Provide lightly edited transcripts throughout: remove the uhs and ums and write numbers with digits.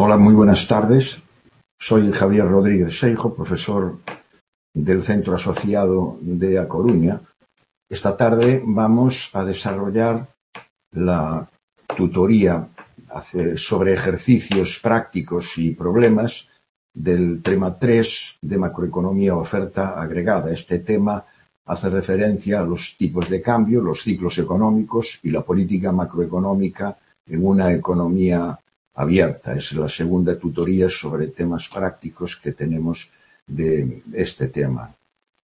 Hola, muy buenas tardes. Soy Javier Rodríguez Seijo, profesor del Centro Asociado de A Coruña. Esta tarde vamos a desarrollar la tutoría sobre ejercicios prácticos y problemas del tema 3 de macroeconomía oferta agregada. Este tema hace referencia a los tipos de cambio, los ciclos económicos y la política macroeconómica en una economía abierta. Es la segunda tutoría sobre temas prácticos que tenemos de este tema.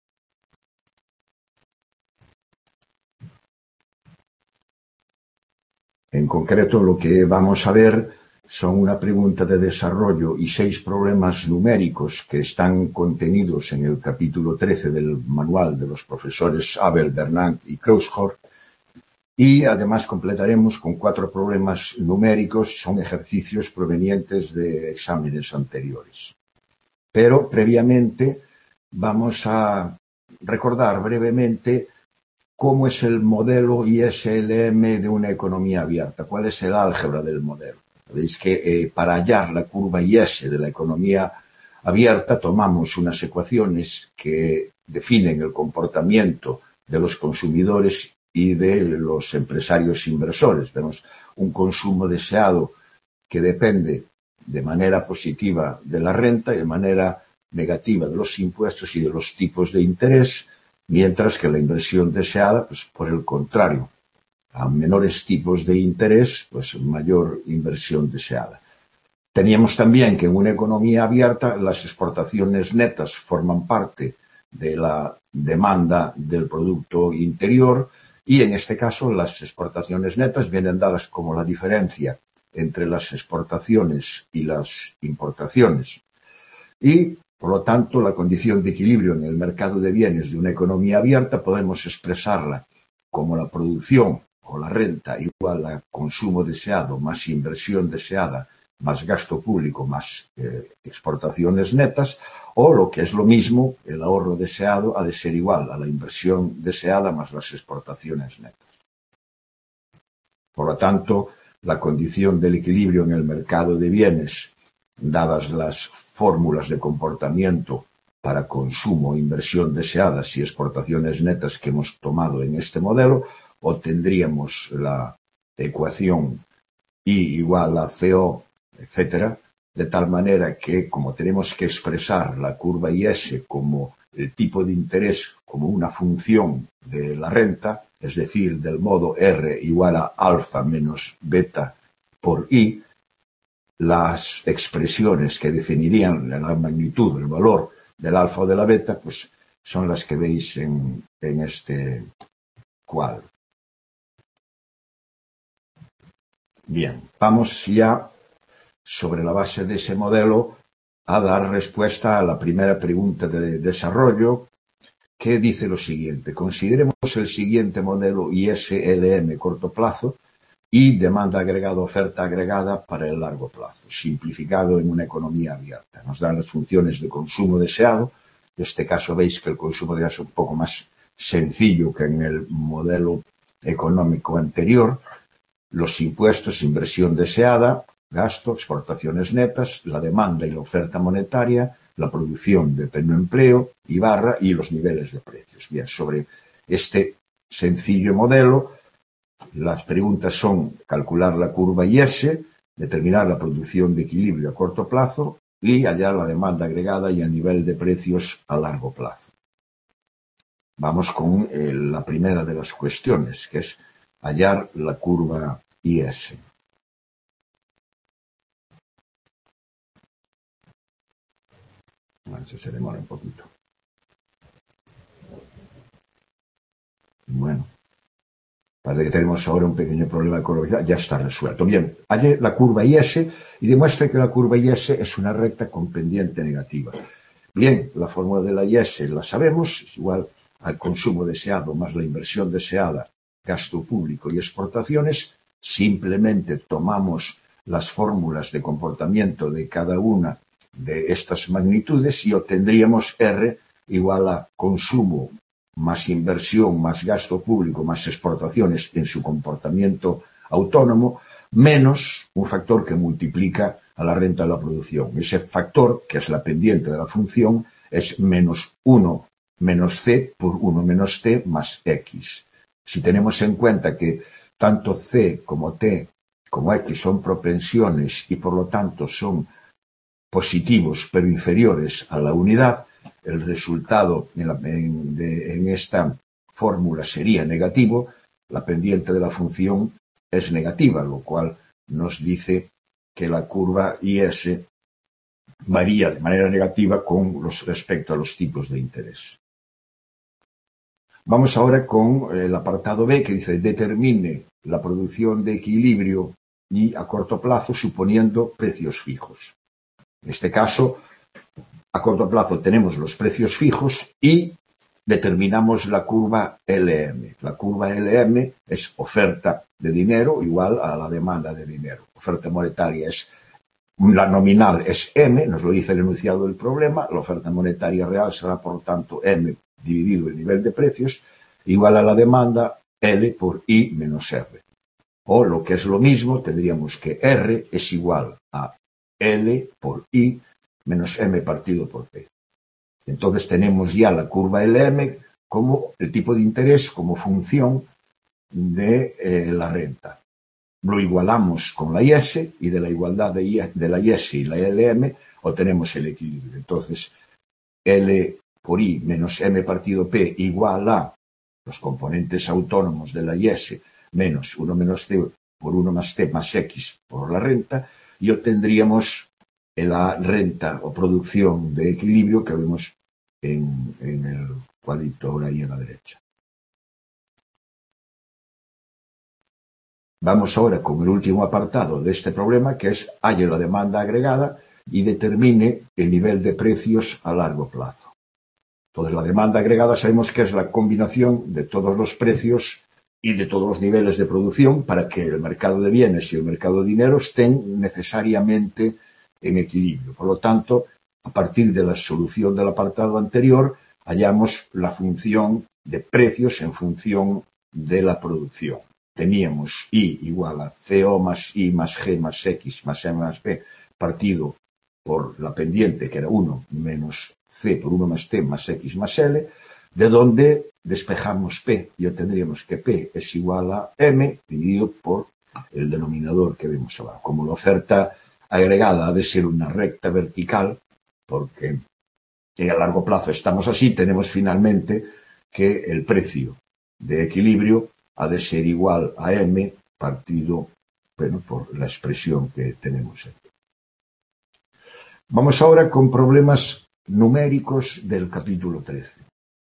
En concreto, lo que vamos a ver son una pregunta de desarrollo y 6 problemas numéricos que están contenidos en el capítulo 13 del manual de los profesores Abel, Bernanke y Kraushorst. Y además completaremos con 4 problemas numéricos, son ejercicios provenientes de exámenes anteriores. Pero previamente vamos a recordar brevemente cómo es el modelo ISLM de una economía abierta, cuál es el álgebra del modelo. Veis que para hallar la curva IS de la economía abierta tomamos unas ecuaciones que definen el comportamiento de los consumidores y de los empresarios inversores. Vemos un consumo deseado que depende de manera positiva de la renta y de manera negativa de los impuestos y de los tipos de interés, mientras que la inversión deseada, pues por el contrario, a menores tipos de interés, pues mayor inversión deseada. Teníamos también que en una economía abierta las exportaciones netas forman parte de la demanda del Producto Interior y en este caso las exportaciones netas vienen dadas como la diferencia entre las exportaciones y las importaciones. Y, por lo tanto, la condición de equilibrio en el mercado de bienes de una economía abierta podemos expresarla como la producción o la renta igual a consumo deseado más inversión deseada más gasto público más exportaciones netas, o lo que es lo mismo, el ahorro deseado ha de ser igual a la inversión deseada más las exportaciones netas. Por lo tanto, la condición del equilibrio en el mercado de bienes, dadas las fórmulas de comportamiento para consumo, inversión deseadas y exportaciones netas que hemos tomado en este modelo, obtendríamos la ecuación I igual a CO, etcétera, de tal manera que, como tenemos que expresar la curva IS como el tipo de interés como una función de la renta, es decir, del modo R igual a alfa menos beta por I, las expresiones que definirían la magnitud, el valor del alfa o de la beta, pues son las que veis en este cuadro. Bien, vamos ya sobre la base de ese modelo a dar respuesta a la primera pregunta de desarrollo, que dice lo siguiente: consideremos el siguiente modelo ISLM corto plazo y demanda agregada, oferta agregada para el largo plazo, simplificado en una economía abierta. Nos dan las funciones de consumo deseado. En este caso veis que el consumo deseado es un poco más sencillo que en el modelo económico anterior. Los impuestos, inversión deseada, gasto, exportaciones netas, la demanda y la oferta monetaria, la producción de pleno empleo y los niveles de precios. Bien, sobre este sencillo modelo, las preguntas son calcular la curva IS, determinar la producción de equilibrio a corto plazo y hallar la demanda agregada y el nivel de precios a largo plazo. Vamos con la primera de las cuestiones, que es hallar la curva IS. Bueno, se demora un poquito. Bueno, parece que tenemos ahora un pequeño problema con la ya está resuelto. Bien, halle la curva IS y demuestre que la curva IS es una recta con pendiente negativa. Bien, la fórmula de la IS la sabemos, es igual al consumo deseado más la inversión deseada, gasto público y exportaciones. Simplemente tomamos las fórmulas de comportamiento de cada una de estas magnitudes y obtendríamos R igual a consumo más inversión, más gasto público, más exportaciones en su comportamiento autónomo, menos un factor que multiplica a la renta de la producción. Ese factor, que es la pendiente de la función, es menos 1 menos C por 1 menos T más X. Si tenemos en cuenta que tanto C como T como X son propensiones y por lo tanto son positivos pero inferiores a la unidad, el resultado en esta fórmula sería negativo, la pendiente de la función es negativa, lo cual nos dice que la curva IS varía de manera negativa con respecto a los tipos de interés. Vamos ahora con el apartado B, que dice determine la producción de equilibrio y a corto plazo suponiendo precios fijos. En este caso, a corto plazo tenemos los precios fijos y determinamos la curva LM. La curva LM es oferta de dinero igual a la demanda de dinero. Oferta monetaria es, la nominal es M, nos lo dice el enunciado del problema, la oferta monetaria real será por tanto M dividido el nivel de precios igual a la demanda L por I menos R. O lo que es lo mismo, tendríamos que R es igual a L por I menos M partido por P. Entonces tenemos ya la curva LM como el tipo de interés como función de la renta. Lo igualamos con la IS y de la igualdad de la IS y la LM obtenemos el equilibrio. Entonces L por I menos M partido P igual a los componentes autónomos de la IS menos 1 menos C por 1 más T más X por la renta y obtendríamos la renta o producción de equilibrio que vemos en el cuadrito ahora ahí a la derecha. Vamos ahora con el último apartado de este problema, que es halle la demanda agregada y determine el nivel de precios a largo plazo. Entonces, la demanda agregada sabemos que es la combinación de todos los precios y de todos los niveles de producción para que el mercado de bienes y el mercado de dinero estén necesariamente en equilibrio. Por lo tanto, a partir de la solución del apartado anterior, hallamos la función de precios en función de la producción. Teníamos I igual a CO más I más G más X más M más P partido por la pendiente, que era 1 menos C por 1 más T más X más L, de donde despejamos P y obtendríamos que P es igual a M dividido por el denominador que vemos abajo. Como la oferta agregada ha de ser una recta vertical, porque a largo plazo estamos así, tenemos finalmente que el precio de equilibrio ha de ser igual a M partido por la expresión que tenemos aquí. Vamos ahora con problemas numéricos del capítulo 13.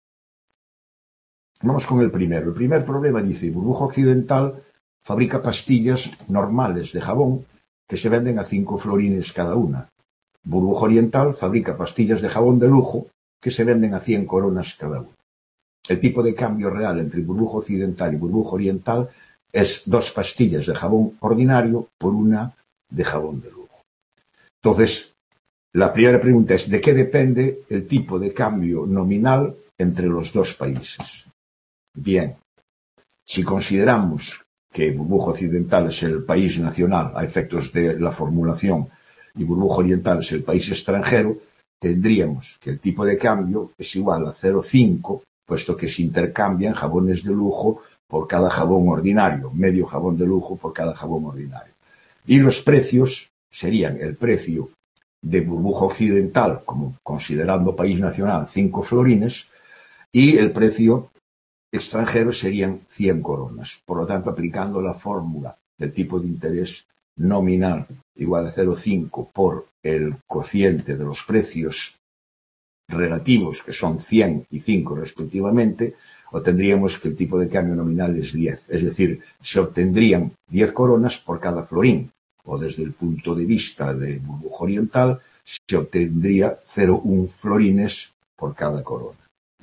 Vamos con el primero. El primer problema dice, Burbuja Occidental fabrica pastillas normales de jabón que se venden a 5 florines cada una. Burbuja Oriental fabrica pastillas de jabón de lujo que se venden a 100 coronas cada una. El tipo de cambio real entre Burbuja Occidental y Burbuja Oriental es 2 pastillas de jabón ordinario por una de jabón de lujo. Entonces, la primera pregunta es, ¿de qué depende el tipo de cambio nominal entre los dos países? Bien, si consideramos que Burbuja Occidental es el país nacional a efectos de la formulación y Burbuja Oriental es el país extranjero, tendríamos que el tipo de cambio es igual a 0,5, puesto que se intercambian jabones de lujo por cada jabón ordinario, medio jabón de lujo por cada jabón ordinario. Y los precios serían el precio de Burbuja Occidental, como considerando país nacional, 5 florines, y el precio extranjero serían 100 coronas. Por lo tanto, aplicando la fórmula del tipo de interés nominal igual a 0,5 por el cociente de los precios relativos, que son 100 y 5 respectivamente, obtendríamos que el tipo de cambio nominal es 10. Es decir, se obtendrían 10 coronas por cada florín, o desde el punto de vista de Burbuja Oriental, se obtendría 0,1 florines por cada corona.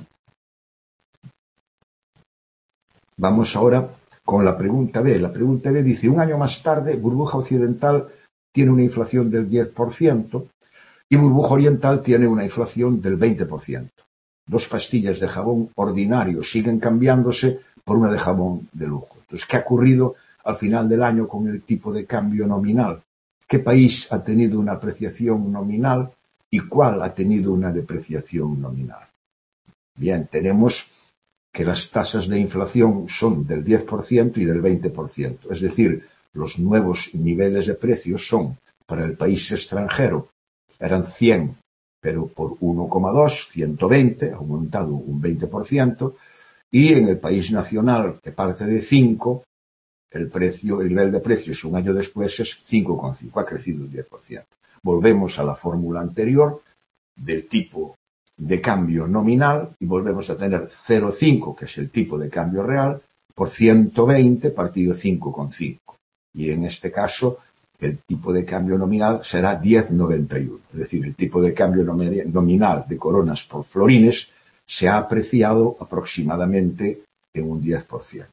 Vamos ahora con la pregunta B. La pregunta B dice, un año más tarde, Burbuja Occidental tiene una inflación del 10% y Burbuja Oriental tiene una inflación del 20%. 2 pastillas de jabón ordinario siguen cambiándose por una de jabón de lujo. Entonces, ¿qué ha ocurrido al final del año con el tipo de cambio nominal? ¿Qué país ha tenido una apreciación nominal y cuál ha tenido una depreciación nominal? Bien, tenemos que las tasas de inflación son del 10% y del 20%. Es decir, los nuevos niveles de precios son, para el país extranjero, eran 100, pero por 1,2, 120, ha aumentado un 20%, y en el país nacional, que parte de 5, el nivel de precios un año después es 5,5, ha crecido un 10%. Volvemos a la fórmula anterior del tipo de cambio nominal y volvemos a tener 0,5, que es el tipo de cambio real, por 120 partido 5,5. Y en este caso, el tipo de cambio nominal será 10,91. Es decir, el tipo de cambio nominal de coronas por florines se ha apreciado aproximadamente en un 10%.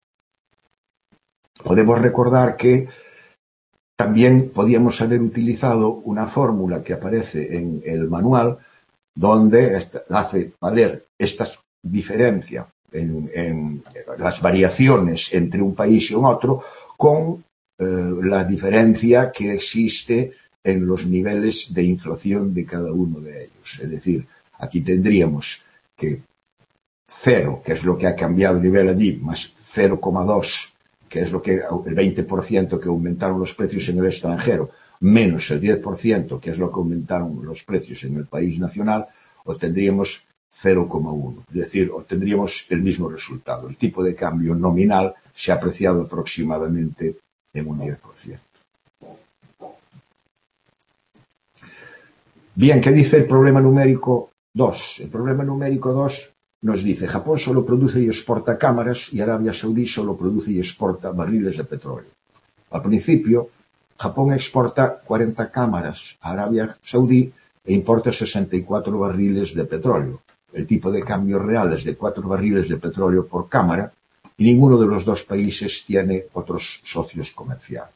Podemos recordar que también podíamos haber utilizado una fórmula que aparece en el manual donde hace valer esta diferencia en las variaciones entre un país y un otro con la diferencia que existe en los niveles de inflación de cada uno de ellos. Es decir, aquí tendríamos que 0, que es lo que ha cambiado el nivel allí, más 0,2, que es lo que el 20% que aumentaron los precios en el extranjero, menos el 10%, que es lo que aumentaron los precios en el país nacional, obtendríamos 0,1. Es decir, obtendríamos el mismo resultado. El tipo de cambio nominal se ha apreciado aproximadamente en un 10%. Bien, ¿qué dice el problema numérico 2? El problema numérico 2 nos dice: Japón solo produce y exporta cámaras y Arabia Saudí solo produce y exporta barriles de petróleo. Al principio, Japón exporta 40 cámaras a Arabia Saudí e importa 64 barriles de petróleo. El tipo de cambio real es de 4 barriles de petróleo por cámara y ninguno de los dos países tiene otros socios comerciales.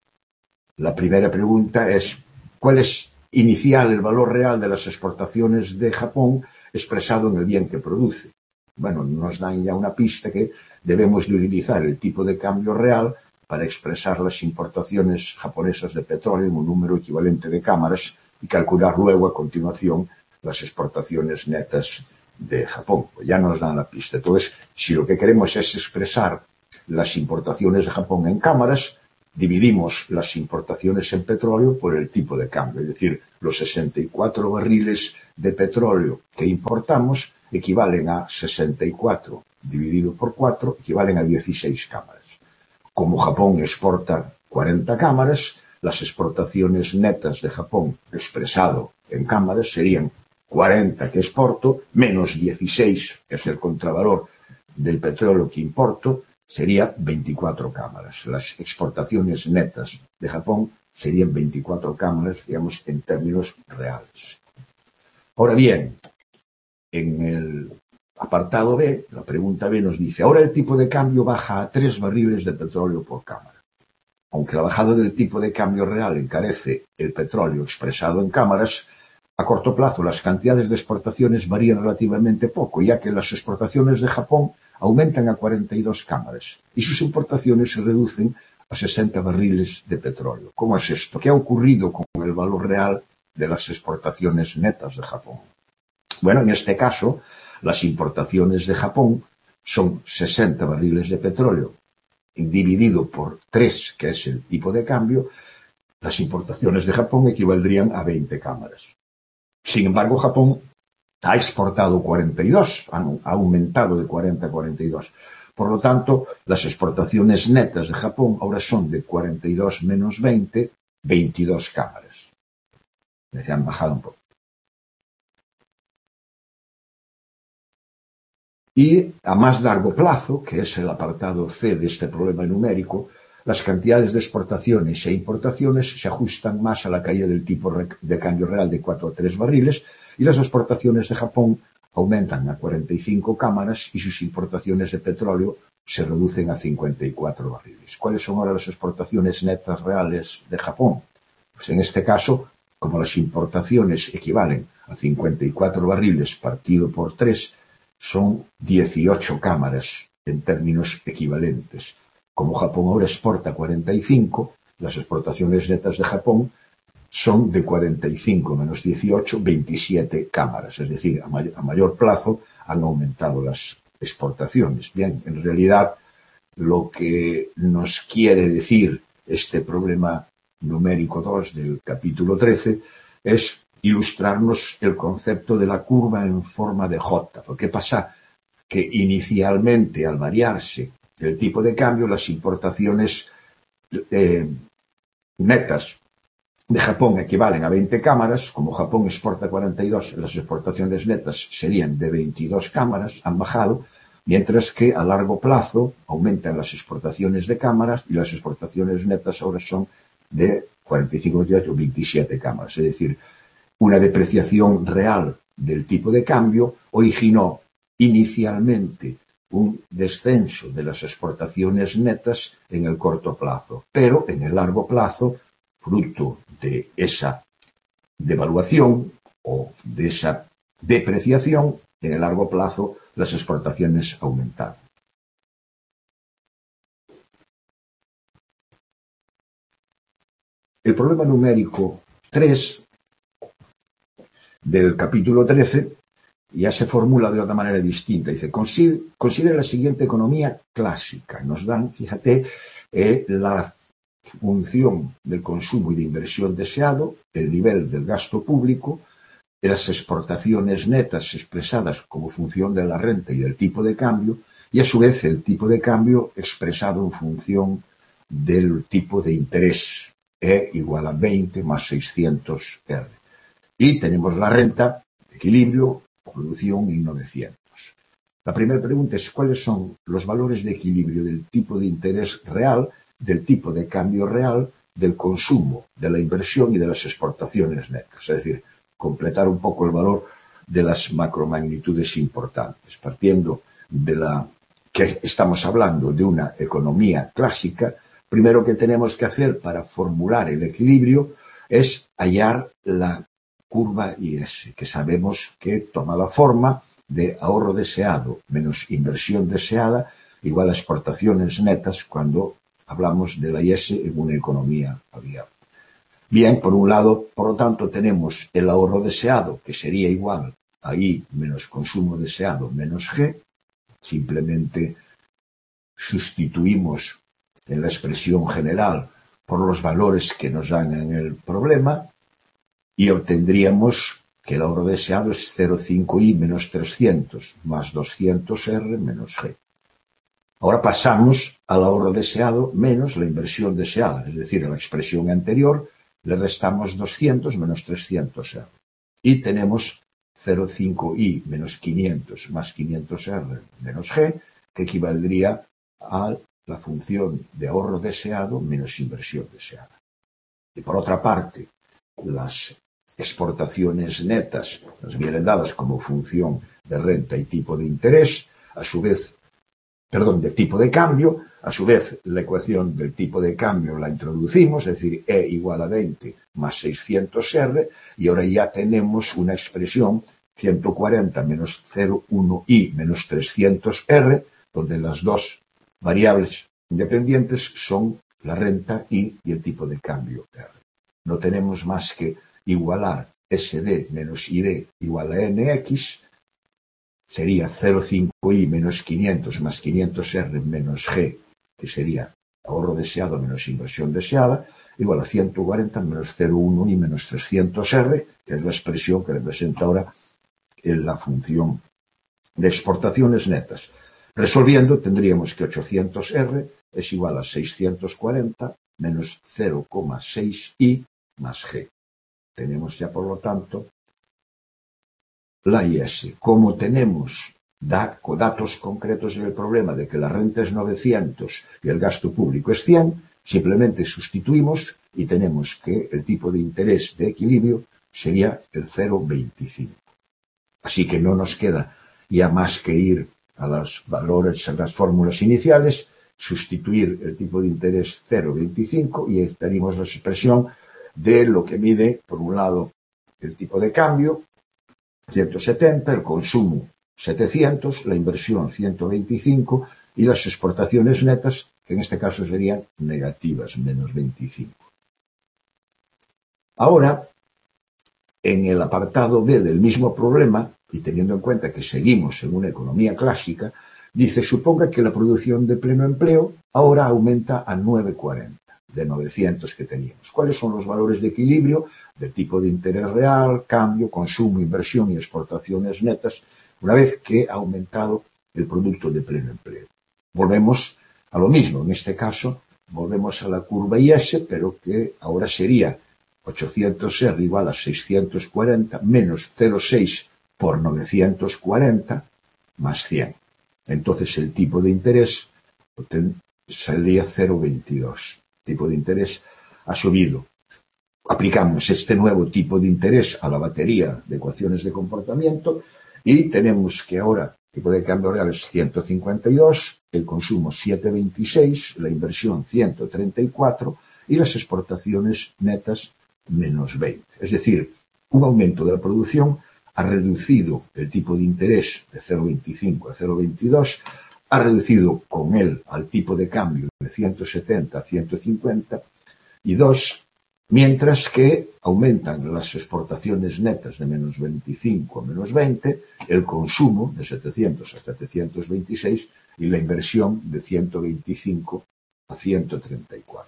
La primera pregunta es: ¿cuál es inicial el valor real de las exportaciones de Japón expresado en el bien que produce? Bueno, nos dan ya una pista que debemos de utilizar el tipo de cambio real para expresar las importaciones japonesas de petróleo en un número equivalente de cámaras y calcular luego a continuación las exportaciones netas de Japón. Pues ya nos dan la pista. Entonces, si lo que queremos es expresar las importaciones de Japón en cámaras, dividimos las importaciones en petróleo por el tipo de cambio. Es decir, los 64 barriles de petróleo que importamos equivalen a 64 dividido por 4, equivalen a 16 cámaras. Como Japón exporta 40 cámaras, las exportaciones netas de Japón expresado en cámaras serían 40 que exporto menos 16, que es el contravalor del petróleo que importo, sería 24 cámaras. Las exportaciones netas de Japón serían 24 cámaras, digamos, en términos reales. Ahora bien, en el apartado B, la pregunta B nos dice: ahora el tipo de cambio baja a 3 barriles de petróleo por cámara. Aunque la bajada del tipo de cambio real encarece el petróleo expresado en cámaras, a corto plazo las cantidades de exportaciones varían relativamente poco, ya que las exportaciones de Japón aumentan a 42 cámaras y sus importaciones se reducen a 60 barriles de petróleo. ¿Cómo es esto? ¿Qué ha ocurrido con el valor real de las exportaciones netas de Japón? Bueno, en este caso, las importaciones de Japón son 60 barriles de petróleo dividido por 3, que es el tipo de cambio. Las importaciones de Japón equivaldrían a 20 cámaras. Sin embargo, Japón ha exportado 42, ha aumentado de 40 a 42. Por lo tanto, las exportaciones netas de Japón ahora son de 42 menos 20, 22 cámaras. Se han bajado un poco. Y a más largo plazo, que es el apartado C de este problema numérico, las cantidades de exportaciones e importaciones se ajustan más a la caída del tipo de cambio real de 4 a 3 barriles y las exportaciones de Japón aumentan a 45 cámaras y sus importaciones de petróleo se reducen a 54 barriles. ¿Cuáles son ahora las exportaciones netas reales de Japón? Pues en este caso, como las importaciones equivalen a 54 barriles partido por 3, son 18 cámaras en términos equivalentes. Como Japón ahora exporta 45, las exportaciones netas de Japón son de 45 menos 18, 27 cámaras. Es decir, a mayor plazo han aumentado las exportaciones. Bien, en realidad lo que nos quiere decir este problema numérico 2 del capítulo 13 es ilustrarnos el concepto de la curva en forma de J. ¿Qué pasa? Que inicialmente, al variarse el tipo de cambio, las importaciones netas de Japón equivalen a 20 cámaras. Como Japón exporta 42, las exportaciones netas serían de 22 cámaras, han bajado, mientras que a largo plazo aumentan las exportaciones de cámaras y las exportaciones netas ahora son de 45, 27 cámaras. Es decir, una depreciación real del tipo de cambio originó inicialmente un descenso de las exportaciones netas en el corto plazo, pero en el largo plazo, fruto de esa devaluación o de esa depreciación, en el largo plazo las exportaciones aumentaron. El problema numérico 3 del capítulo 13 ya se formula de otra manera distinta. Dice, considera la siguiente economía clásica. Nos dan, fíjate, la función del consumo y de inversión deseado, el nivel del gasto público, las exportaciones netas expresadas como función de la renta y del tipo de cambio, y a su vez el tipo de cambio expresado en función del tipo de interés, E igual a 20 más 600 R. Y tenemos la renta, equilibrio, producción y 900. La primera pregunta es cuáles son los valores de equilibrio del tipo de interés real, del tipo de cambio real, del consumo, de la inversión y de las exportaciones netas. Es decir, completar un poco el valor de las macromagnitudes importantes. Partiendo de la que estamos hablando de una economía clásica, primero que tenemos que hacer para formular el equilibrio es hallar la curva IS, que sabemos que toma la forma de ahorro deseado menos inversión deseada igual a exportaciones netas cuando hablamos de la IS en una economía abierta. Bien, por un lado, por lo tanto, tenemos el ahorro deseado, que sería igual a I menos consumo deseado menos G. Simplemente sustituimos en la expresión general por los valores que nos dan en el problema y obtendríamos que el ahorro deseado es 0,5i menos 300 más 200R menos G. Ahora pasamos al ahorro deseado menos la inversión deseada, es decir, a la expresión anterior le restamos 200 menos 300R. Y tenemos 0,5i menos 500 más 500R menos G, que equivaldría a la función de ahorro deseado menos inversión deseada. Y por otra parte, las exportaciones netas nos vienen dadas como función de renta y tipo de interés, de tipo de cambio, a su vez la ecuación del tipo de cambio la introducimos, es decir, E igual a 20 más 600R, y ahora ya tenemos una expresión 140 menos 0,1i menos 300R, donde las dos variables independientes son la renta I y el tipo de cambio R. No tenemos más que igualar SD menos ID igual a NX, sería 0,5i menos 500 más 500R menos G, que sería ahorro deseado menos inversión deseada, igual a 140 menos 0,1i menos 300R, que es la expresión que representa ahora la función de exportaciones netas. Resolviendo, tendríamos que 800R es igual a 640 menos 0,6i más G. Tenemos ya, por lo tanto, la IS. Como tenemos datos concretos en el problema de que la renta es 900 y el gasto público es 100, simplemente sustituimos y tenemos que el tipo de interés de equilibrio sería el 0,25. Así que no nos queda ya más que ir a los valores, a las fórmulas iniciales, sustituir el tipo de interés 0,25 y tenemos la expresión de lo que mide, por un lado, el tipo de cambio, 170, el consumo 700, la inversión 125 y las exportaciones netas que en este caso serían negativas, menos 25. Ahora, en el apartado B del mismo problema, y teniendo en cuenta que seguimos en una economía clásica, dice, suponga que la producción de pleno empleo ahora aumenta a 9,40 de 900 que teníamos. ¿Cuáles son los valores de equilibrio del tipo de interés real, cambio, consumo, inversión y exportaciones netas una vez que ha aumentado el producto de pleno empleo? Volvemos a lo mismo. En este caso, volvemos a la curva IS, pero que ahora sería 800R igual a 640 menos 0,6 por 940 más 100. Entonces el tipo de interés saldría 0,22. El tipo de interés ha subido. Aplicamos este nuevo tipo de interés a la batería de ecuaciones de comportamiento y tenemos que ahora el tipo de cambio real es 152, el consumo 7,26, la inversión 134 y las exportaciones netas menos 20. Es decir, un aumento de la producción ha reducido el tipo de interés de 0,25 a 0,22, ha reducido con él al tipo de cambio de 170 a 150 y 2, mientras que aumentan las exportaciones netas de menos 25 a menos 20, el consumo de 700 a 726 y la inversión de 125 a 134.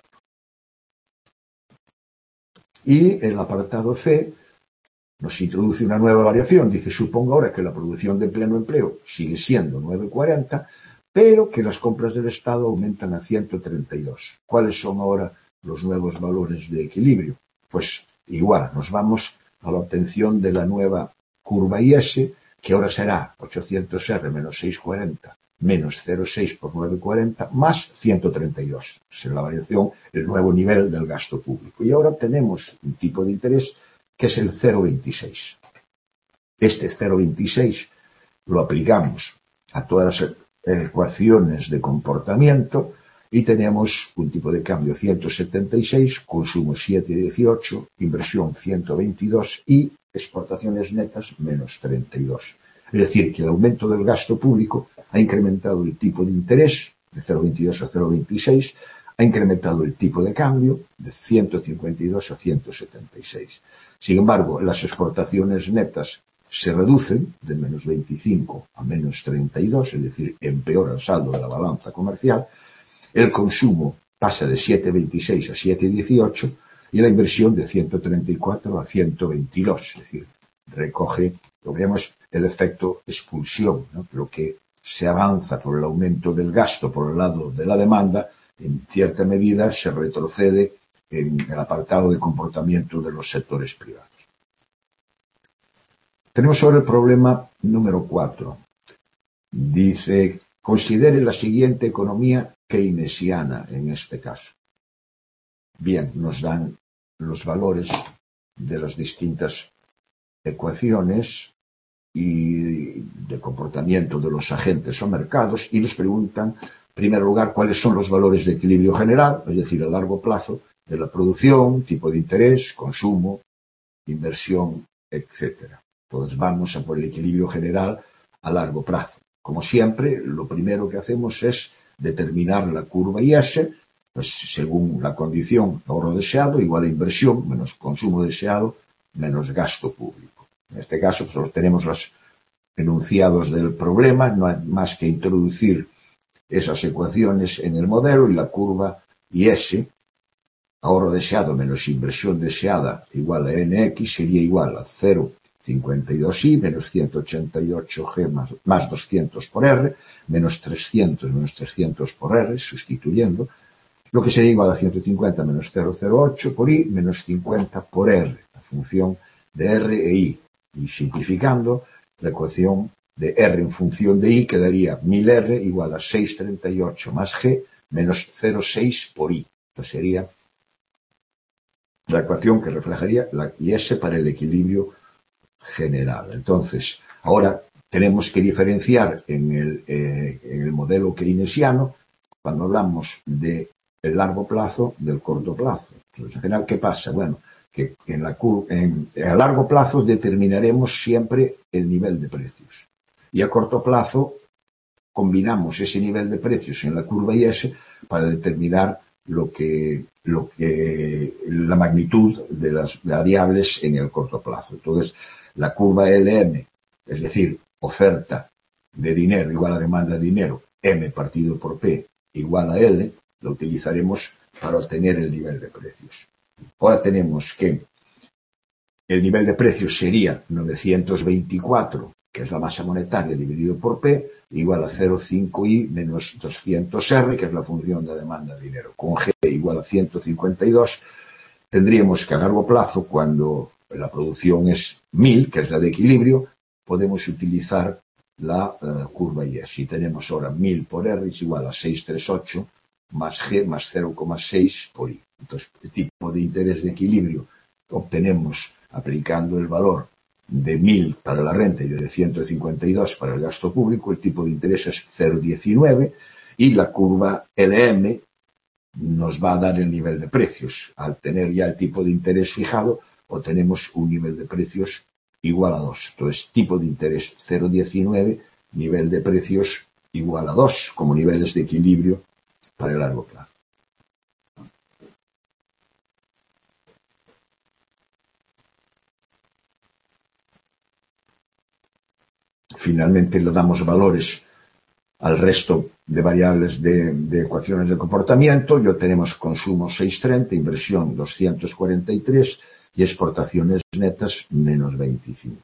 Y el apartado C nos introduce una nueva variación. Dice, suponga ahora que la producción de pleno empleo sigue siendo 9,40, pero que las compras del Estado aumentan a 132. ¿Cuáles son ahora los nuevos valores de equilibrio? Pues igual, nos vamos a la obtención de la nueva curva IS, que ahora será 800R menos 640 menos 0,6 por 9,40 más 132. Es la variación, el nuevo nivel del gasto público. Y ahora tenemos un tipo de interés que es el 0,26. Este 0,26 lo aplicamos a todas las ecuaciones de comportamiento y tenemos un tipo de cambio 176, consumo 7,18, inversión 122 y exportaciones netas menos 32. Es decir, que el aumento del gasto público ha incrementado el tipo de interés de 0,22 a 0,26, ha incrementado el tipo de cambio de 152 a 176. Sin embargo, las exportaciones netas se reducen de menos 25 a menos 32, es decir, empeora el saldo de la balanza comercial, el consumo pasa de 7,26 a 7,18 y la inversión de 134 a 122, es decir, recoge, lo que llamamos el efecto expulsión, ¿no? Lo que se avanza por el aumento del gasto por el lado de la demanda, en cierta medida se retrocede en el apartado de comportamiento de los sectores privados. Tenemos ahora el problema número 4. Dice, considere la siguiente economía keynesiana en este caso. Bien, nos dan los valores de las distintas ecuaciones y del comportamiento de los agentes o mercados y nos preguntan, en primer lugar, cuáles son los valores de equilibrio general, es decir, a largo plazo, de la producción, tipo de interés, consumo, inversión, etc. Entonces vamos a por el equilibrio general a largo plazo. Como siempre, lo primero que hacemos es determinar la curva IS, pues según la condición ahorro deseado igual a inversión menos consumo deseado menos gasto público. En este caso, pues tenemos los enunciados del problema, no hay más que introducir esas ecuaciones en el modelo y la curva IS, ahorro deseado menos inversión deseada igual a NX, sería igual a 0,52i menos 188G más 200 por R, menos 300 por R, sustituyendo, lo que sería igual a 150 menos 0,08 por I menos 50 por R, la función de R e I. Y simplificando, la ecuación de R en función de I quedaría 1000R igual a 638 más G menos 0,6 por I. Esta sería la ecuación que reflejaría la IS para el equilibrio general. Entonces, ahora tenemos que diferenciar en el modelo keynesiano cuando hablamos de el largo plazo del corto plazo. Entonces, en general, ¿qué pasa? Bueno, que a largo plazo determinaremos siempre el nivel de precios. Y a corto plazo combinamos ese nivel de precios en la curva IS para determinar la magnitud de las variables en el corto plazo. Entonces, la curva LM, es decir, oferta de dinero igual a demanda de dinero, M partido por P igual a L, lo utilizaremos para obtener el nivel de precios. Ahora tenemos que el nivel de precios sería 924, que es la masa monetaria, dividido por P, igual a 0,5i menos 200R, que es la función de demanda de dinero. Con G igual a 152, tendríamos que a largo plazo, cuando la producción es 1000, que es la de equilibrio, podemos utilizar la curva Y. Si tenemos ahora 1000 por R es igual a 638 más G más 0,6 por I. Entonces, el tipo de interés de equilibrio obtenemos aplicando el valor de 1000 para la renta y de 152 para el gasto público. El tipo de interés es 0,19 y la curva LM nos va a dar el nivel de precios. Al tener ya el tipo de interés fijado, obtenemos un nivel de precios igual a 2. Entonces, tipo de interés 0,19, nivel de precios igual a 2, como niveles de equilibrio para el largo plazo. Finalmente le damos valores al resto de variables de ecuaciones de comportamiento y obtenemos consumo 630, inversión 243 y exportaciones netas menos 25.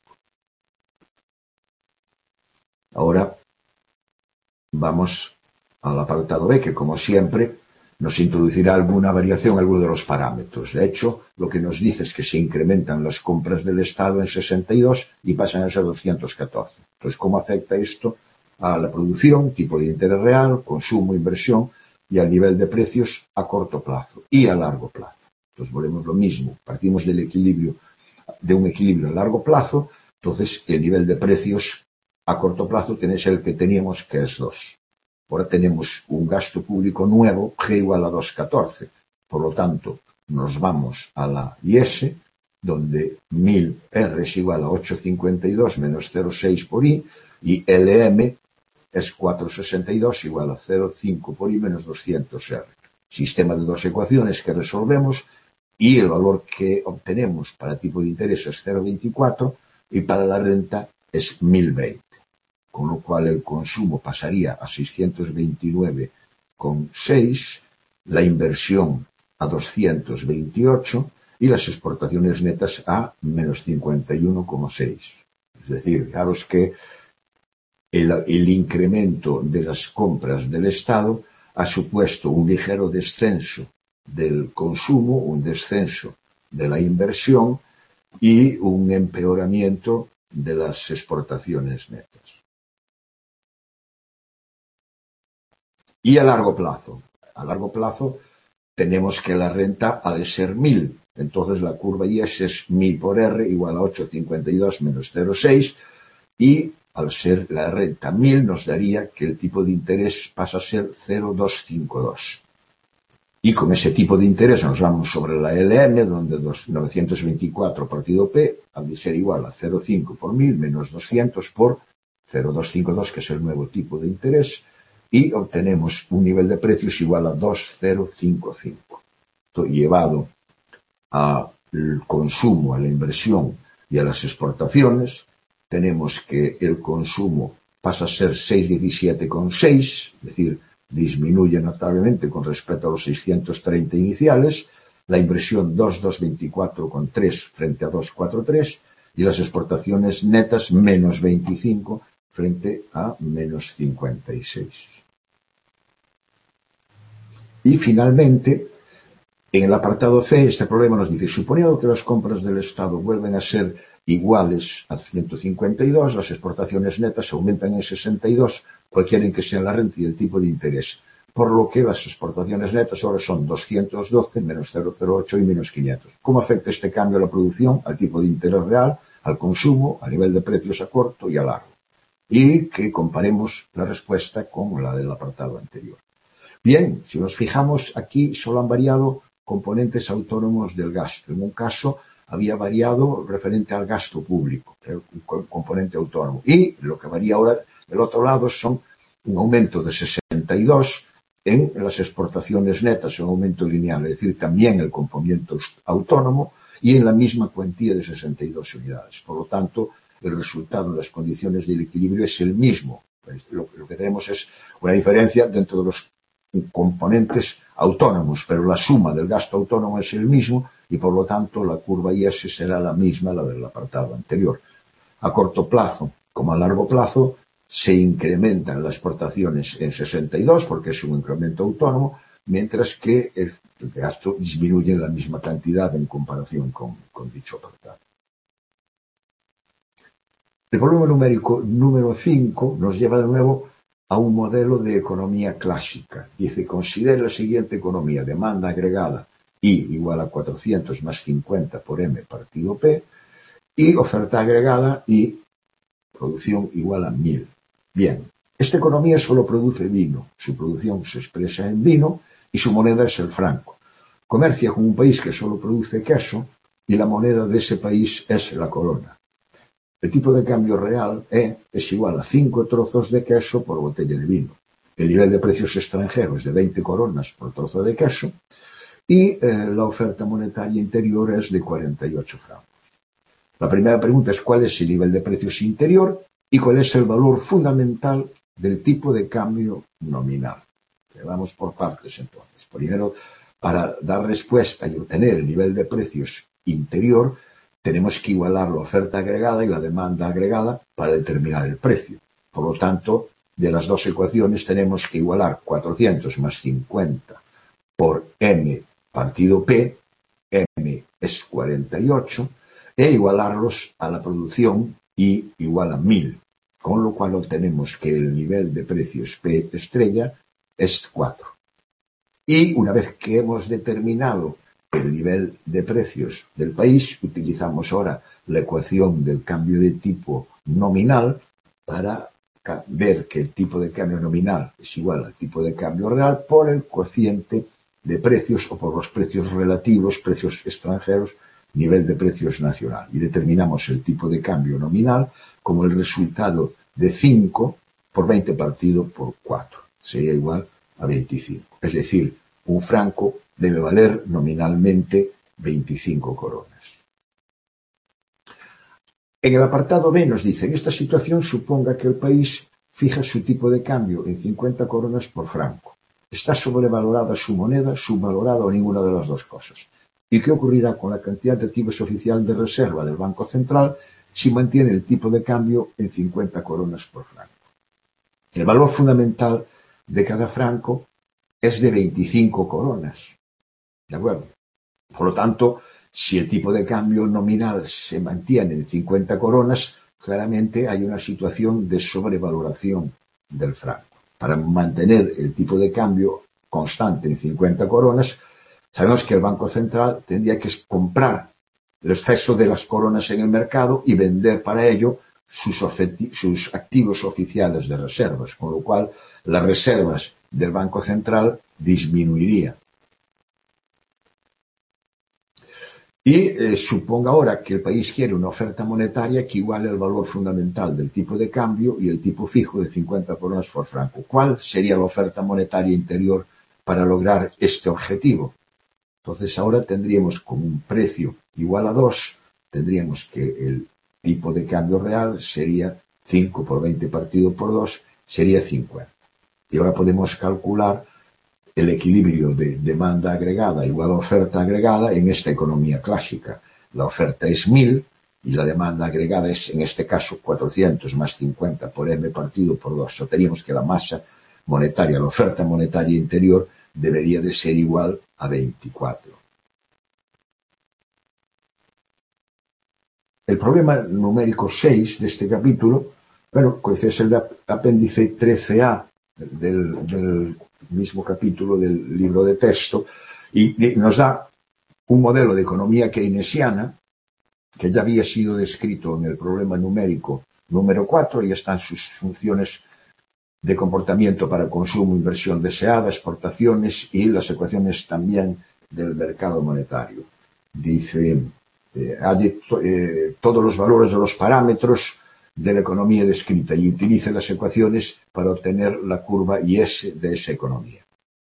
Ahora vamos al apartado B, que como siempre nos introducirá alguna variación en alguno de los parámetros. De hecho, lo que nos dice es que se incrementan las compras del Estado en 62 y pasan a ser 214. Entonces, ¿cómo afecta esto a la producción, tipo de interés real, consumo, inversión y al nivel de precios a corto plazo y a largo plazo? Entonces, volvemos lo mismo. Partimos del equilibrio, de un equilibrio a largo plazo. Entonces, el nivel de precios a corto plazo tiene que ser el que teníamos, que es 2. Ahora tenemos un gasto público nuevo, G igual a 2,14. Por lo tanto, nos vamos a la IS, donde 1000 R es igual a 8,52 menos 0,6 por I, y LM es 4,62 igual a 0,5 por I menos 200 R. Sistema de dos ecuaciones que resolvemos, y el valor que obtenemos para tipo de interés es 0,24 y para la renta es 1020. Con lo cual el consumo pasaría a 629,6, la inversión a 228 y las exportaciones netas a menos 51,6. Es decir, fijaros que el incremento de las compras del Estado ha supuesto un ligero descenso del consumo, un descenso de la inversión y un empeoramiento de las exportaciones netas. Y a largo plazo tenemos que la renta ha de ser 1000. Entonces la curva IS es 1000 por R igual a 8,52 menos 0,6 y al ser la renta 1000 nos daría que el tipo de interés pasa a ser 0,252. Y con ese tipo de interés nos vamos sobre la LM, donde 924 partido P ha de ser igual a 0,5 por 1000 menos 200 por 0,252, que es el nuevo tipo de interés, y obtenemos un nivel de precios igual a 2,055. Llevado al consumo, a la inversión y a las exportaciones, tenemos que el consumo pasa a ser 617,6, es decir, disminuye notablemente con respecto a los 630 iniciales, la inversión 2,224,3 frente a 2,43 y las exportaciones netas menos 25 frente a menos 56. Y finalmente, en el apartado C, este problema nos dice, suponiendo que las compras del Estado vuelven a ser iguales a 152, las exportaciones netas aumentan en 62, cualquiera en que sea la renta y el tipo de interés, por lo que las exportaciones netas ahora son 212 menos 0,08 y menos 500. ¿Cómo afecta este cambio a la producción, al tipo de interés real, al consumo, a nivel de precios a corto y a largo? Y que comparemos la respuesta con la del apartado anterior. Bien, si nos fijamos aquí, solo han variado componentes autónomos del gasto. En un caso había variado referente al gasto público, un componente autónomo. Y lo que varía ahora del otro lado son un aumento de 62 en las exportaciones netas en aumento lineal, es decir, también el componente autónomo y en la misma cuantía de 62 unidades. Por lo tanto, el resultado en las condiciones del equilibrio es el mismo. Lo que tenemos es una diferencia dentro de los componentes autónomos, pero la suma del gasto autónomo es el mismo y, por lo tanto, la curva IS será la misma, la del apartado anterior. A corto plazo, como a largo plazo, se incrementan las exportaciones en 62 porque es un incremento autónomo, mientras que el gasto disminuye en la misma cantidad en comparación con dicho apartado. El problema numérico número 5 nos lleva de nuevo a un modelo de economía clásica. Dice, considere la siguiente economía: demanda agregada I igual a 400 más 50 por M partido P, y oferta agregada y producción igual a 1000. Bien, esta economía solo produce vino, su producción se expresa en vino y su moneda es el franco. Comercia con un país que solo produce queso y la moneda de ese país es la corona. El tipo de cambio real es igual a 5 trozos de queso por botella de vino. El nivel de precios extranjeros es de 20 coronas por trozo de queso y la oferta monetaria interior es de 48 francos. La primera pregunta es cuál es el nivel de precios interior y cuál es el valor fundamental del tipo de cambio nominal. Vamos por partes entonces. Primero, para dar respuesta y obtener el nivel de precios interior, tenemos que igualar la oferta agregada y la demanda agregada para determinar el precio. Por lo tanto, de las dos ecuaciones tenemos que igualar 400 más 50 por M partido P, M es 48, e igualarlos a la producción I igual a 1000, con lo cual obtenemos que el nivel de precios P estrella es 4. Y una vez que hemos determinado el nivel de precios del país, utilizamos ahora la ecuación del cambio de tipo nominal para ver que el tipo de cambio nominal es igual al tipo de cambio real por el cociente de precios o por los precios relativos, precios extranjeros, nivel de precios nacional. Y determinamos el tipo de cambio nominal como el resultado de 5 por 20 partido por 4. Sería igual a 25. Es decir, un franco debe valer nominalmente 25 coronas. En el apartado B nos dice, en esta situación suponga que el país fija su tipo de cambio en 50 coronas por franco. ¿Está sobrevalorada su moneda, subvalorada o ninguna de las dos cosas? ¿Y qué ocurrirá con la cantidad de activos oficial de reserva del Banco Central si mantiene el tipo de cambio en 50 coronas por franco? El valor fundamental de cada franco es de 25 coronas. ¿De acuerdo? Por lo tanto, si el tipo de cambio nominal se mantiene en 50 coronas, claramente hay una situación de sobrevaloración del franco. Para mantener el tipo de cambio constante en 50 coronas, sabemos que el Banco Central tendría que comprar el exceso de las coronas en el mercado y vender para ello sus activos oficiales de reservas, con lo cual las reservas del Banco Central disminuirían. Y suponga ahora que el país quiere una oferta monetaria que iguale el valor fundamental del tipo de cambio y el tipo fijo de 50 coronas por franco. ¿Cuál sería la oferta monetaria interior para lograr este objetivo? Entonces ahora tendríamos como un precio igual a 2, tendríamos que el tipo de cambio real sería 5 por 20 partido por 2, sería 50. Y ahora podemos calcular el equilibrio de demanda agregada igual a oferta agregada en esta economía clásica. La oferta es 1000 y la demanda agregada es, en este caso, 400 más 50 por M partido por 2. Obteníamos que la masa monetaria, la oferta monetaria interior, debería de ser igual a 24. El problema numérico 6 de este capítulo, bueno, pues es el apéndice 13A del mismo capítulo del libro de texto y nos da un modelo de economía keynesiana que ya había sido descrito en el problema numérico número 4 y están sus funciones de comportamiento para consumo, inversión deseada, exportaciones y las ecuaciones también del mercado monetario. Dice, todos los valores de los parámetros de la economía descrita y utilice las ecuaciones para obtener la curva IS de esa economía.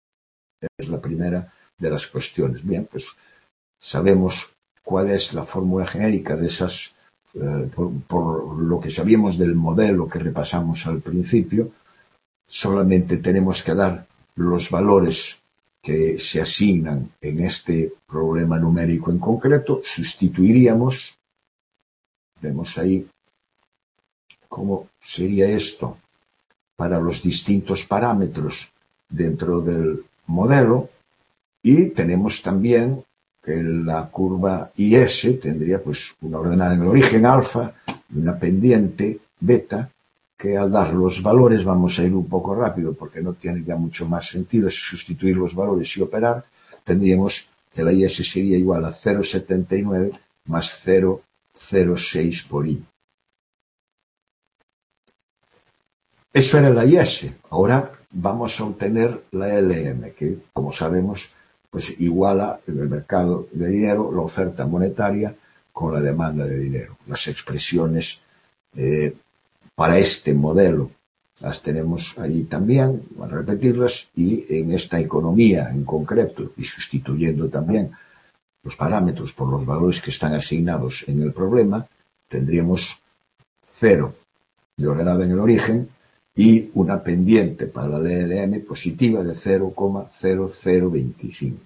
Es la primera de las cuestiones. Bien, pues sabemos cuál es la fórmula genérica de esas, por lo que sabíamos del modelo que repasamos al principio. Solamente tenemos que dar los valores que se asignan en este problema numérico en concreto. Sustituiríamos, vemos ahí cómo sería esto para los distintos parámetros dentro del modelo, y tenemos también que la curva IS tendría pues una ordenada en el origen alfa y una pendiente beta, que al dar los valores, vamos a ir un poco rápido porque no tiene ya mucho más sentido, es sustituir los valores y operar, tendríamos que la IS sería igual a 0,79 más 0,06 por I. Eso era la IS. Ahora vamos a obtener la LM, que, como sabemos, pues iguala en el mercado de dinero la oferta monetaria con la demanda de dinero. Las expresiones para este modelo las tenemos ahí también, a repetirlas, y en esta economía en concreto, y sustituyendo también los parámetros por los valores que están asignados en el problema, tendríamos 0 de ordenada en el origen y una pendiente para la LM positiva de 0,0025.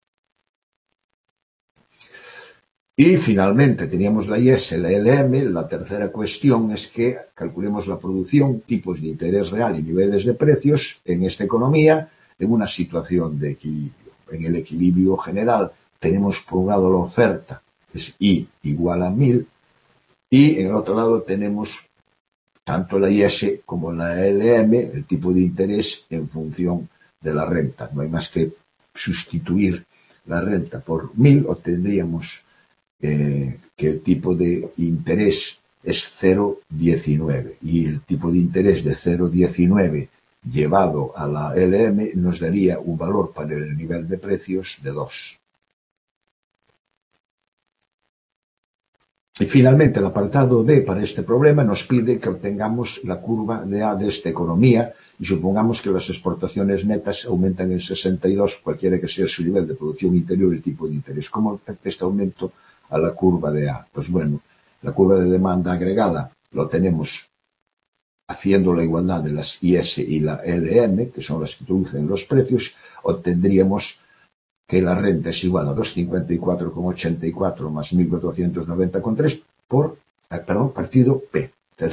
Y finalmente teníamos la IS, la LM. La tercera cuestión es que calculemos la producción, tipos de interés real y niveles de precios en esta economía en una situación de equilibrio. En el equilibrio general tenemos por un lado la oferta, es I igual a 1000, y en el otro lado tenemos tanto la IS como la LM, el tipo de interés en función de la renta. No hay más que sustituir la renta por 1000, obtendríamos que el tipo de interés es 0,19, y el tipo de interés de 0,19 llevado a la LM nos daría un valor para el nivel de precios de 2. Y finalmente el apartado D para este problema nos pide que obtengamos la curva de A de esta economía y supongamos que las exportaciones netas aumentan en 62, cualquiera que sea su nivel de producción interior y el tipo de interés. ¿Cómo afecta este aumento a la curva de A? Pues bueno, la curva de demanda agregada lo tenemos haciendo la igualdad de las IS y la LM, que son las que introducen los precios. Obtendríamos que la renta es igual a 254,84 más 1490,3 partido P.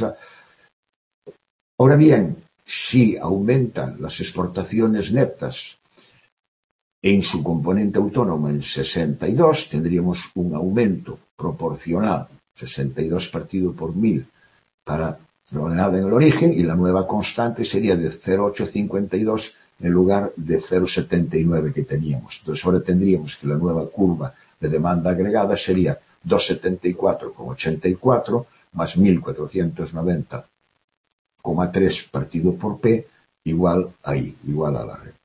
Ahora bien, si aumentan las exportaciones netas en su componente autónomo en 62, tendríamos un aumento proporcional, 62 partido por 1000 para la ordenada en el origen, y la nueva constante sería de 0,852 en lugar de 0,79 que teníamos. Entonces ahora tendríamos que la nueva curva de demanda agregada sería 274,84 más 1490,3 partido por P igual a I, igual a la renta.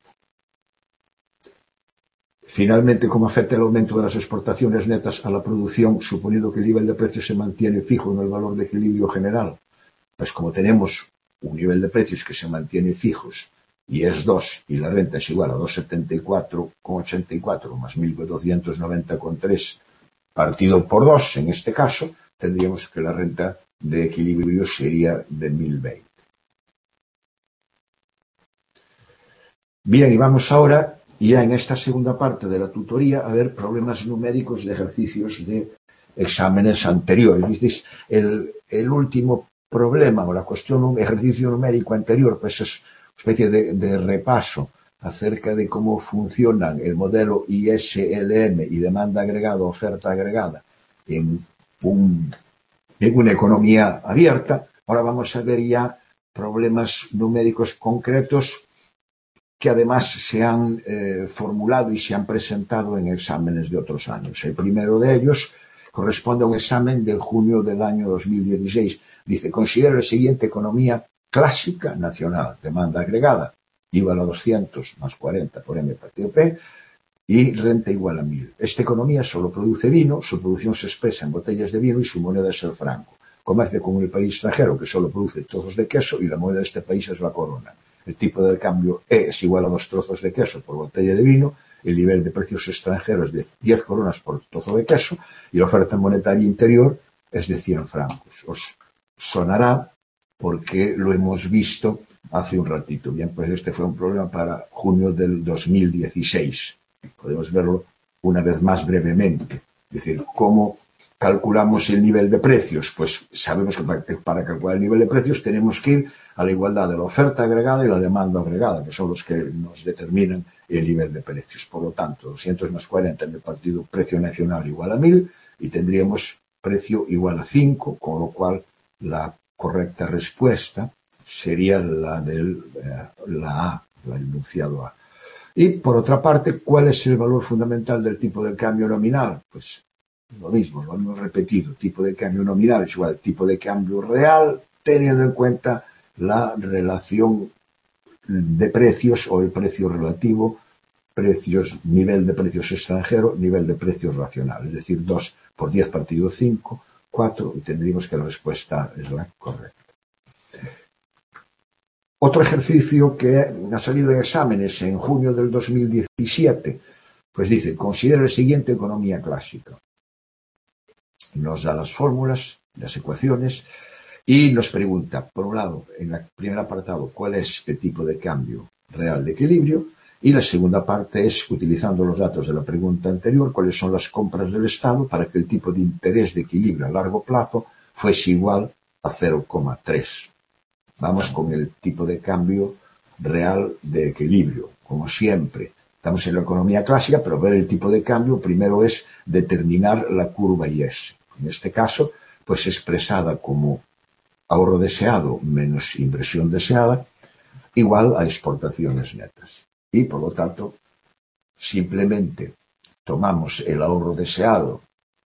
Finalmente, ¿cómo afecta el aumento de las exportaciones netas a la producción, suponiendo que el nivel de precios se mantiene fijo en el valor de equilibrio general? Pues como tenemos un nivel de precios que se mantiene fijos y es 2, y la renta es igual a 274,84 más 1490,3 partido por 2, en este caso, tendríamos que la renta de equilibrio sería de 1020. Bien, y vamos ahora, ya en esta segunda parte de la tutoría, a ver problemas numéricos de ejercicios de exámenes anteriores. ¿Visteis? El último problema o la cuestión, ejercicio numérico anterior, pues es una especie de repaso acerca de cómo funcionan el modelo ISLM y demanda agregada, oferta agregada en una economía abierta. Ahora vamos a ver ya problemas numéricos concretos que además se han formulado y se han presentado en exámenes de otros años. El primero de ellos corresponde a un examen del junio del año 2016. Dice, considera la siguiente economía clásica nacional, demanda agregada, igual a 200 más 40 por M partido P, y renta igual a 1000. Esta economía solo produce vino, su producción se expresa en botellas de vino y su moneda es el franco. Comercia con el país extranjero, que solo produce trozos de queso, y la moneda de este país es la corona. el tipo de cambio es igual a 2 trozos de queso por botella de vino, el nivel de precios extranjeros es de 10 coronas por trozo de queso y la oferta monetaria interior es de 100 francos. Os sonará porque lo hemos visto hace un ratito. Bien, pues este fue un problema para junio del 2016. Podemos verlo una vez más brevemente. Es decir, ¿cómo calculamos el nivel de precios? Pues sabemos que para calcular el nivel de precios tenemos que ir a la igualdad de la oferta agregada y la demanda agregada, que son los que nos determinan el nivel de precios. Por lo tanto, 200 más 40 en el partido precio nacional igual a 1000 y tendríamos precio igual a 5, con lo cual la correcta respuesta sería la A, el enunciado A. Y, por otra parte, ¿cuál es el valor fundamental del tipo de cambio nominal? Pues lo mismo, lo hemos repetido. Tipo de cambio nominal es igual al tipo de cambio real, teniendo en cuenta la relación de precios o el precio relativo, nivel de precios extranjero, nivel de precios racional. Es decir, 2 por 10 partido 5, 4, y tendríamos que la respuesta es la correcta. Otro ejercicio que ha salido en exámenes en junio del 2017, pues dice, considera el siguiente economía clásica. Nos da las fórmulas, las ecuaciones, y nos pregunta, por un lado, en el primer apartado, cuál es el tipo de cambio real de equilibrio, y la segunda parte es, utilizando los datos de la pregunta anterior, cuáles son las compras del Estado para que el tipo de interés de equilibrio a largo plazo fuese igual a 0,3. Vamos con el tipo de cambio real de equilibrio. Como siempre, estamos en la economía clásica, pero ver el tipo de cambio primero es determinar la curva IS. En este caso, pues expresada como ahorro deseado menos inversión deseada, igual a exportaciones netas. Y, por lo tanto, simplemente tomamos el ahorro deseado,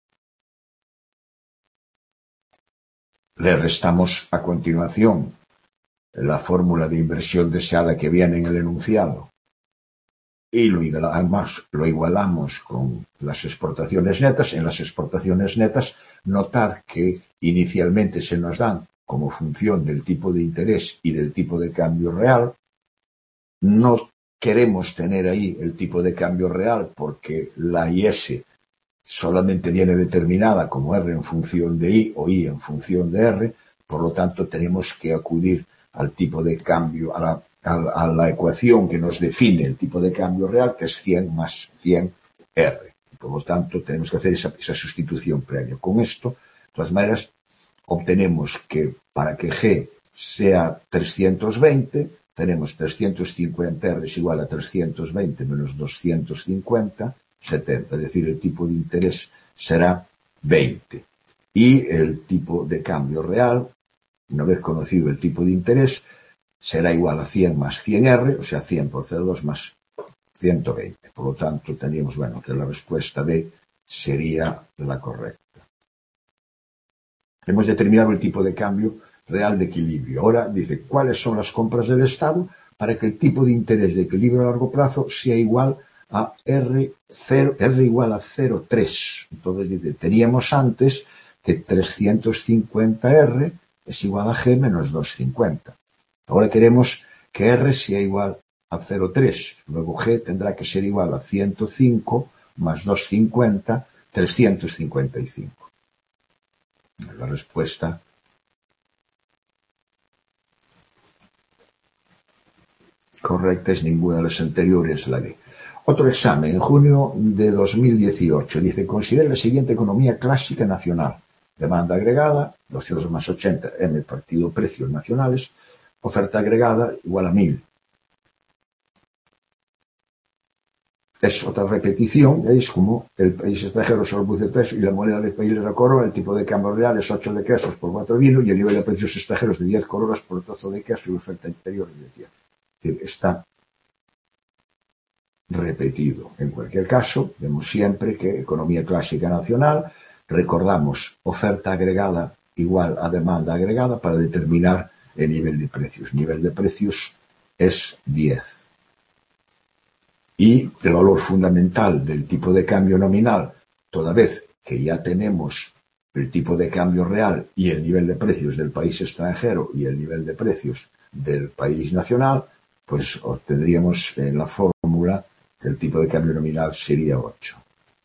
le restamos a continuación la fórmula de inversión deseada que viene en el enunciado y lo igualamos con las exportaciones netas. En las exportaciones netas, notad que inicialmente se nos dan como función del tipo de interés y del tipo de cambio real. No queremos tener ahí el tipo de cambio real porque la IS solamente viene determinada como R en función de I o I en función de R, por lo tanto tenemos que acudir al tipo de cambio, a la ecuación que nos define el tipo de cambio real, que es 100 más 100 R. Por lo tanto, tenemos que hacer esa sustitución previa. Con esto, de todas maneras, obtenemos que para que G sea 320, tenemos 350 R es igual a 320 menos 250, 70. Es decir, el tipo de interés será 20. Y el tipo de cambio real, una vez conocido el tipo de interés, será igual a 100 más 100R, o sea, 100 por CO2 más 120. Por lo tanto, tendríamos, que la respuesta B sería la correcta. Hemos determinado el tipo de cambio real de equilibrio. Ahora dice, ¿cuáles son las compras del Estado para que el tipo de interés de equilibrio a largo plazo sea igual a R igual a 0,3? Entonces dice, teníamos antes que 350R es igual a G menos 250. Ahora queremos que R sea igual a 0,3. Luego G tendrá que ser igual a 105 más 250, 355. La respuesta correcta es ninguna de las anteriores, la D. Otro examen, en junio de 2018, dice, considera la siguiente economía clásica nacional. Demanda agregada, 200 más 80, M partido precios nacionales, oferta agregada igual a 1000. Es otra repetición, es como el país extranjero solo produce peso y la moneda del país es la corona, el tipo de cambio real es 8 de quesos por 4 vino y el nivel de precios extranjeros de 10 coronas por trozo de queso y la oferta interior es de 10. Está repetido. En cualquier caso, vemos siempre que economía clásica nacional, recordamos oferta agregada igual a demanda agregada para determinar el nivel de precios. Nivel de precios es 10. Y el valor fundamental del tipo de cambio nominal, toda vez que ya tenemos el tipo de cambio real y el nivel de precios del país extranjero y el nivel de precios del país nacional, pues obtendríamos en la fórmula que el tipo de cambio nominal sería 8.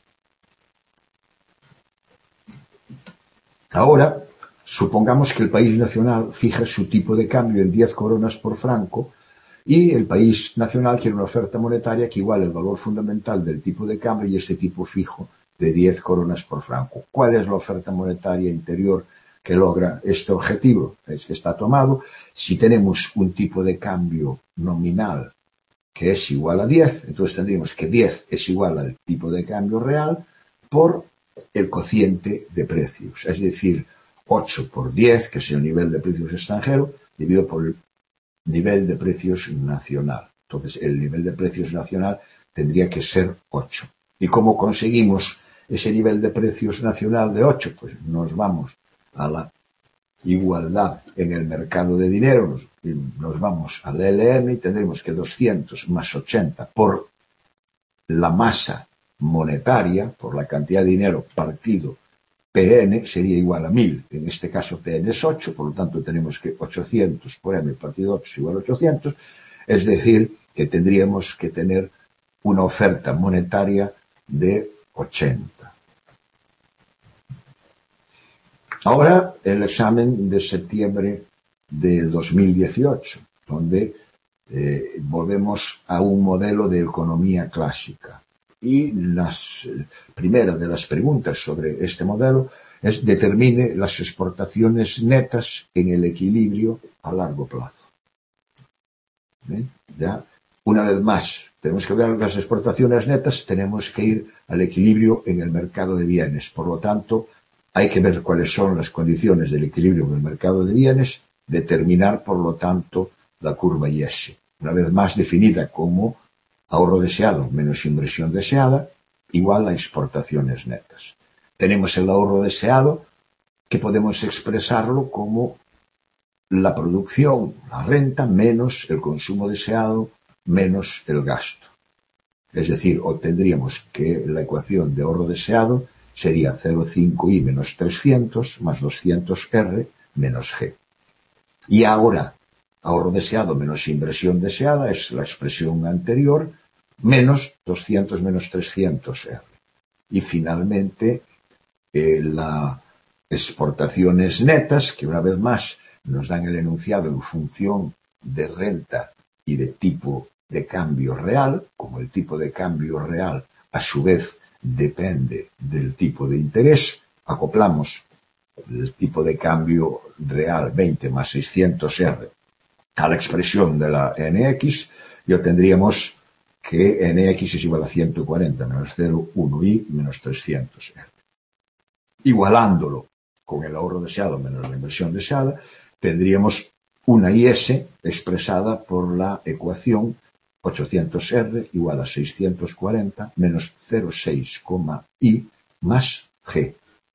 Ahora, supongamos que el país nacional fija su tipo de cambio en 10 coronas por franco y el país nacional quiere una oferta monetaria que iguale el valor fundamental del tipo de cambio y este tipo fijo de 10 coronas por franco. ¿Cuál es la oferta monetaria interior que logra este objetivo? Es que está tomado. Si tenemos un tipo de cambio nominal que es igual a 10, entonces tendríamos que 10 es igual al tipo de cambio real por el cociente de precios. Es decir, 8 por 10, que es el nivel de precios extranjero, dividido por el nivel de precios nacional. Entonces, el nivel de precios nacional tendría que ser 8. ¿Y cómo conseguimos ese nivel de precios nacional de 8? Pues nos vamos a la igualdad en el mercado de dinero, nos vamos al LM y tendremos que 200 más 80 por la masa monetaria, por la cantidad de dinero partido PN, sería igual a 1000. En este caso PN es 8, por lo tanto tenemos que 800 por M partido 8 es igual a 800, es decir, que tendríamos que tener una oferta monetaria de 80. Ahora el examen de septiembre de 2018, donde volvemos a un modelo de economía clásica. Y primera de las preguntas sobre este modelo es determine las exportaciones netas en el equilibrio a largo plazo. Ya, una vez más, tenemos que ver las exportaciones netas, tenemos que ir al equilibrio en el mercado de bienes. Por lo tanto, hay que ver cuáles son las condiciones del equilibrio en el mercado de bienes, determinar, por lo tanto, la curva IS. Una vez más definida como ahorro deseado menos inversión deseada, igual a exportaciones netas. Tenemos el ahorro deseado, que podemos expresarlo como la producción, la renta, menos el consumo deseado, menos el gasto. Es decir, obtendríamos que la ecuación de ahorro deseado sería 0,5i menos 300 más 200R menos G. Y ahora, ahorro deseado menos inversión deseada es la expresión anterior, menos 200 menos 300R. Y finalmente, las exportaciones netas, que una vez más nos dan el enunciado en función de renta y de tipo de cambio real, como el tipo de cambio real a su vez depende del tipo de interés, acoplamos el tipo de cambio real 20 más 600R a la expresión de la NX y obtendríamos que NX es igual a 140 menos 0,1i menos 300R. Igualándolo con el ahorro deseado menos la inversión deseada, tendríamos una IS expresada por la ecuación 800R igual a 640 menos 0,6, más G.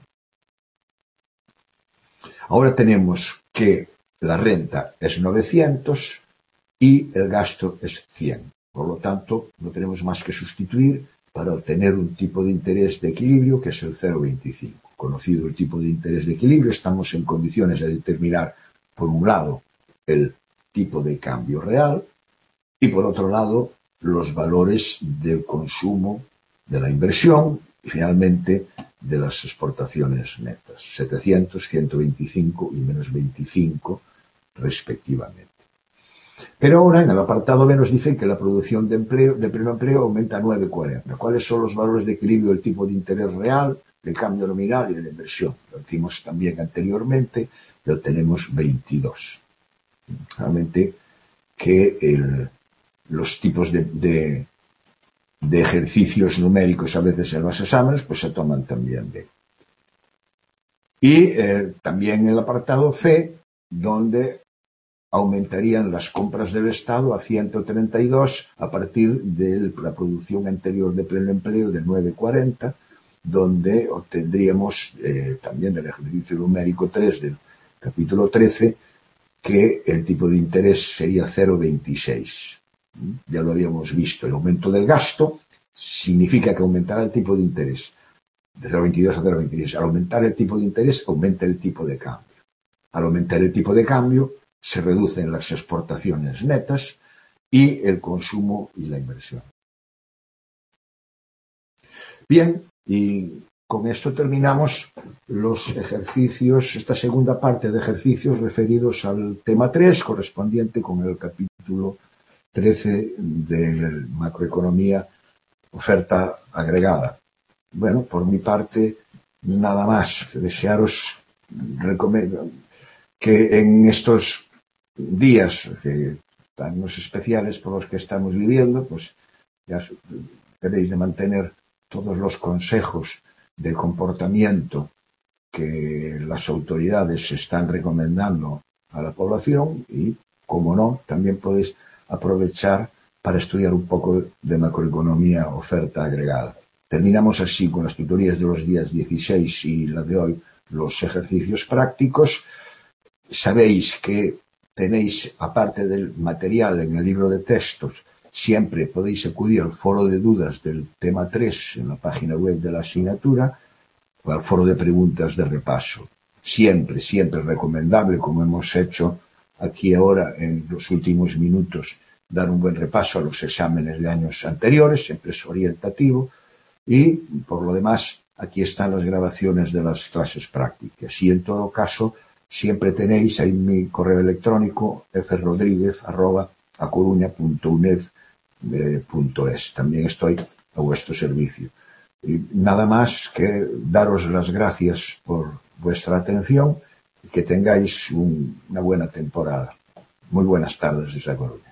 Ahora tenemos que la renta es 900 y el gasto es 100. Por lo tanto, no tenemos más que sustituir para obtener un tipo de interés de equilibrio que es el 0,25. Conocido el tipo de interés de equilibrio, estamos en condiciones de determinar, por un lado, el tipo de cambio real y, por otro lado, los valores del consumo, de la inversión y, finalmente, de las exportaciones netas, 700, 125 y menos 25, respectivamente. Pero ahora, en el apartado B, nos dicen que la producción de pleno empleo aumenta a 9,40. ¿Cuáles son los valores de equilibrio del tipo de interés real, del cambio nominal y de la inversión? Lo hicimos también anteriormente y obtenemos 22. Realmente que los tipos de ejercicios numéricos a veces en los exámenes pues se toman también de. Y también en el apartado C, donde aumentarían las compras del Estado a 132 a partir de la producción anterior de pleno empleo de 9,40, donde obtendríamos también del ejercicio numérico 3 del capítulo 13 que el tipo de interés sería 0,26. Ya lo habíamos visto, el aumento del gasto significa que aumentará el tipo de interés de 0,22 a 0,26. Al aumentar el tipo de interés, aumenta el tipo de cambio. Al aumentar el tipo de cambio, se reducen las exportaciones netas y el consumo y la inversión. Bien, y con esto terminamos los ejercicios, esta segunda parte de ejercicios referidos al tema 3, correspondiente con el capítulo 13 de macroeconomía, oferta agregada. Bueno, por mi parte, nada más. Desearos que en estos días tan especiales por los que estamos viviendo, pues ya debéis de mantener todos los consejos de comportamiento que las autoridades están recomendando a la población y, como no, también podéis aprovechar para estudiar un poco de macroeconomía oferta agregada. Terminamos así con las tutorías de los días 16 y la de hoy, los ejercicios prácticos. Sabéis que tenéis, aparte del material en el libro de textos, siempre podéis acudir al foro de dudas del tema 3 en la página web de la asignatura o al foro de preguntas de repaso. Siempre recomendable, como hemos hecho aquí ahora en los últimos minutos, dar un buen repaso a los exámenes de años anteriores, siempre es orientativo, y por lo demás aquí están las grabaciones de las clases prácticas. Y en todo caso, siempre tenéis ahí mi correo electrónico frodríguez@acoruña.uned.es. También estoy a vuestro servicio. Y nada más que daros las gracias por vuestra atención y que tengáis una buena temporada. Muy buenas tardes desde A Coruña.